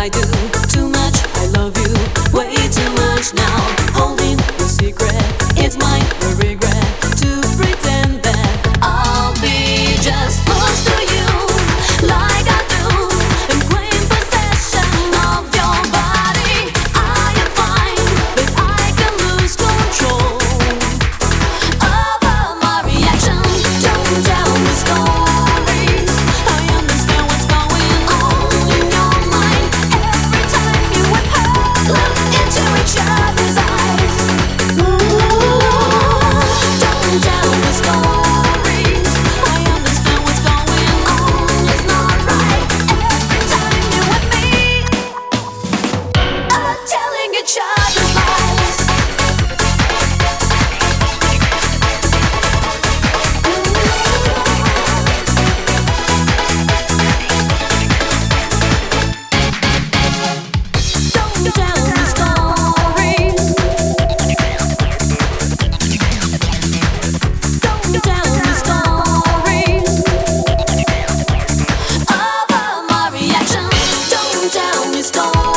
I do too much. I love you way too much now. Holding your secret, it's mine. The regret to pretend that I'll be just close to you, like I do, and claim possession of your body. I am fine, but I can lose control over my reaction. Don't tell me stories. I understand what's going on in your mind every time you and her look into each other's eyes. Don't tell me stories. I understand what's going on. It's not right every time you and me are telling each other's lies. Don't tell me stories. Don't tell me stories over my reaction. Don't tell me stories.